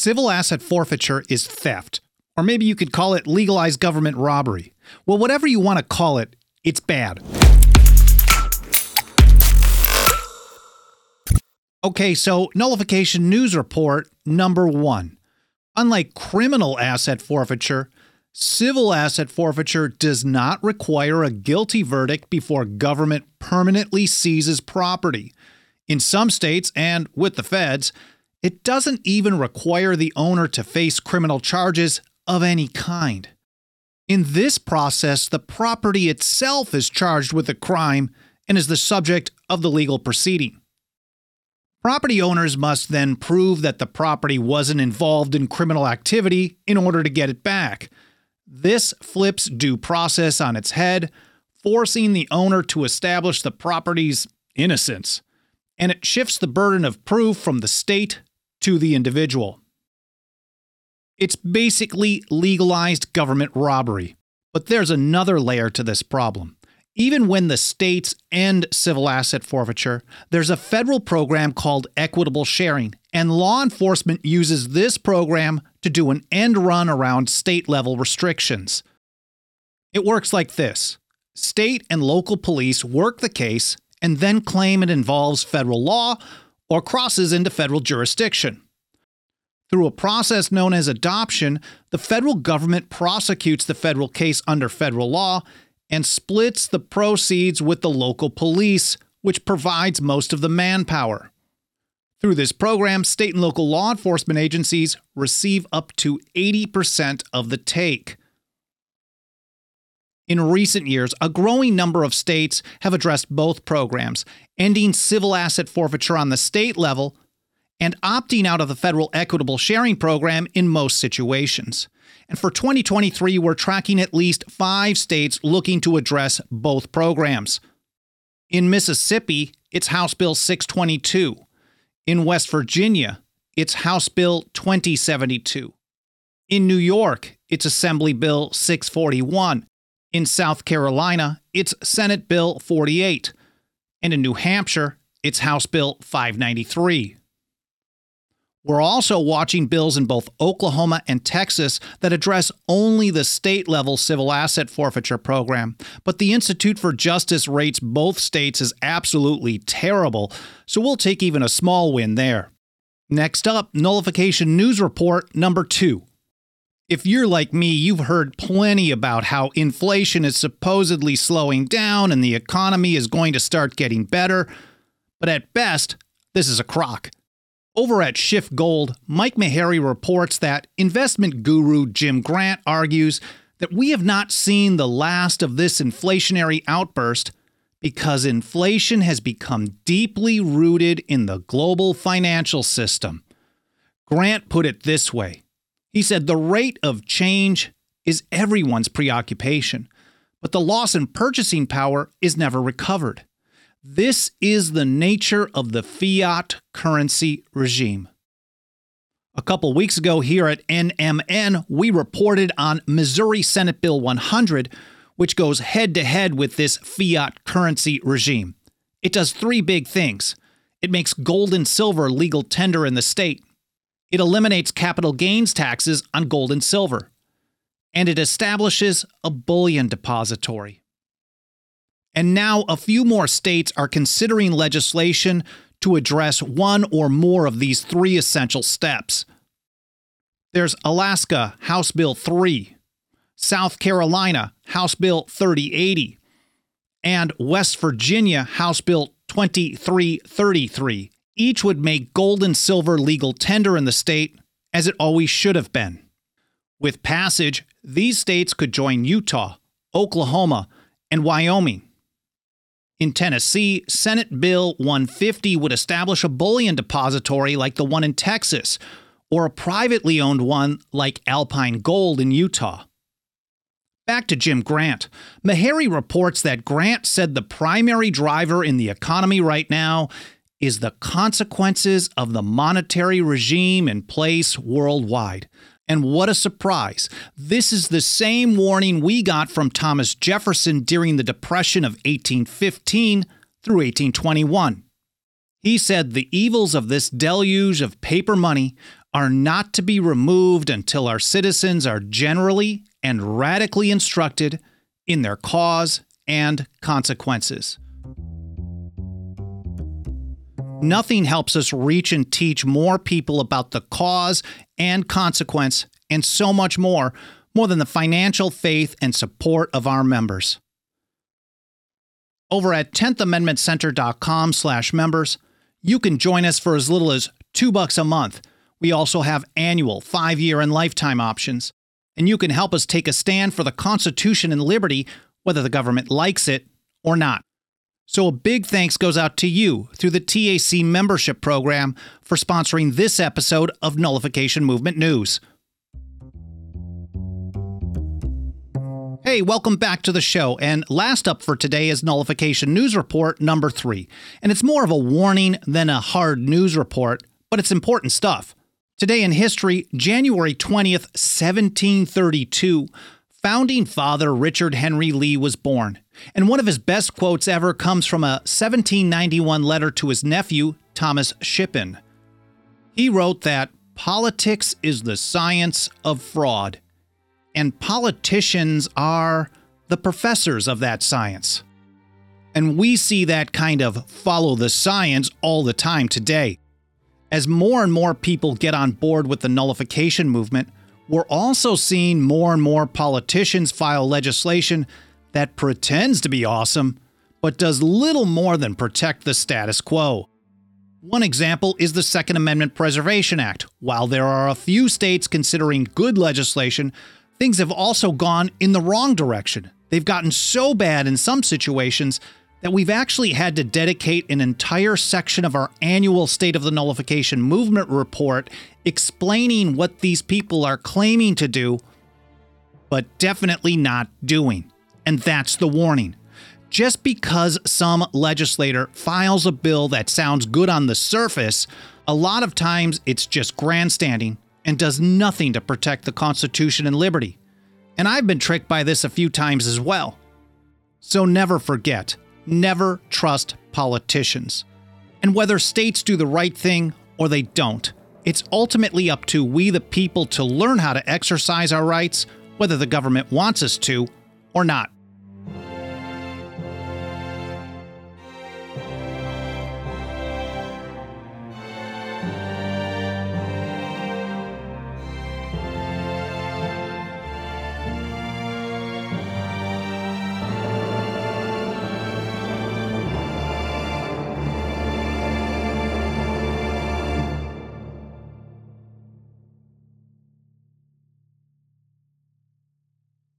Civil asset forfeiture is theft, or maybe you could call it legalized government robbery. Well, whatever you want to call it, it's bad. Okay, so nullification news report number 1. Unlike criminal asset forfeiture, civil asset forfeiture does not require a guilty verdict before government permanently seizes property. In some states, and with the feds, it doesn't even require the owner to face criminal charges of any kind. In this process, the property itself is charged with a crime and is the subject of the legal proceeding. Property owners must then prove that the property wasn't involved in criminal activity in order to get it back. This flips due process on its head, forcing the owner to establish the property's innocence, and it shifts the burden of proof from the state to the individual. It's basically legalized government robbery, but there's another layer to this problem. Even when the states end civil asset forfeiture, there's a federal program called equitable sharing, and law enforcement uses this program to do an end run around state-level restrictions. It works like this. State and local police work the case and then claim it involves federal law or crosses into federal jurisdiction. Through a process known as adoption, the federal government prosecutes the federal case under federal law and splits the proceeds with the local police, which provides most of the manpower. Through this program, state and local law enforcement agencies receive up to 80% of the take. In recent years, a growing number of states have addressed both programs, ending civil asset forfeiture on the state level and opting out of the federal equitable sharing program in most situations. And for 2023, we're tracking at least 5 states looking to address both programs. In Mississippi, it's House Bill 622. In West Virginia, it's House Bill 2072. In New York, it's Assembly Bill 641. In South Carolina, it's Senate Bill 48. And in New Hampshire, it's House Bill 593. We're also watching bills in both Oklahoma and Texas that address only the state-level civil asset forfeiture program, but the Institute for Justice rates both states as absolutely terrible, so we'll take even a small win there. Next up, nullification news report number 2. If you're like me, you've heard plenty about how inflation is supposedly slowing down and the economy is going to start getting better, but at best, this is a crock. Over at Shift Gold, Mike Maharrey reports that investment guru Jim Grant argues that we have not seen the last of this inflationary outburst because inflation has become deeply rooted in the global financial system. Grant put it this way. He said the rate of change is everyone's preoccupation, but the loss in purchasing power is never recovered. This is the nature of the fiat currency regime. A couple weeks ago here at NMN, we reported on Missouri Senate Bill 100, which goes head-to-head with this fiat currency regime. It does 3 big things. It makes gold and silver legal tender in the state. It eliminates capital gains taxes on gold and silver. And it establishes a bullion depository. And now a few more states are considering legislation to address one or more of these 3 essential steps. There's Alaska, House Bill 3, South Carolina, House Bill 3080, and West Virginia, House Bill 2333. Each would make gold and silver legal tender in the state, as it always should have been. With passage, these states could join Utah, Oklahoma, and Wyoming. In Tennessee, Senate Bill 150 would establish a bullion depository like the one in Texas, or a privately owned one like Alpine Gold in Utah. Back to Jim Grant. Maharrey reports that Grant said the primary driver in the economy right now is the consequences of the monetary regime in place worldwide. And what a surprise. This is the same warning we got from Thomas Jefferson during the Depression of 1815 through 1821. He said the evils of this deluge of paper money are not to be removed until our citizens are generally and radically instructed in their cause and consequences. Nothing helps us reach and teach more people about the cause and consequence and so much more than the financial faith and support of our members. Over at 10thamendmentcenter.com/members, you can join us for as little as $2 a month. We also have annual, 5-year, and lifetime options. And you can help us take a stand for the Constitution and liberty, whether the government likes it or not. So a big thanks goes out to you through the TAC membership program for sponsoring this episode of Nullification Movement News. Hey, welcome back to the show, and last up for today is Nullification News Report number 3. And it's more of a warning than a hard news report, but it's important stuff. Today in history, January 20th, 1732, founding father Richard Henry Lee was born. And one of his best quotes ever comes from a 1791 letter to his nephew, Thomas Shippen. He wrote that politics is the science of fraud, and politicians are the professors of that science. And we see that kind of follow the science all the time today. As more and more people get on board with the nullification movement, we're also seeing more and more politicians file legislation that pretends to be awesome, but does little more than protect the status quo. One example is the Second Amendment Preservation Act. While there are a few states considering good legislation, things have also gone in the wrong direction. They've gotten so bad in some situations that we've actually had to dedicate an entire section of our annual State of the Nullification Movement report explaining what these people are claiming to do, but definitely not doing. And that's the warning. Just because some legislator files a bill that sounds good on the surface, a lot of times it's just grandstanding and does nothing to protect the Constitution and liberty. And I've been tricked by this a few times as well. So never forget, never trust politicians. And whether states do the right thing or they don't, it's ultimately up to we the people to learn how to exercise our rights, whether the government wants us to or not.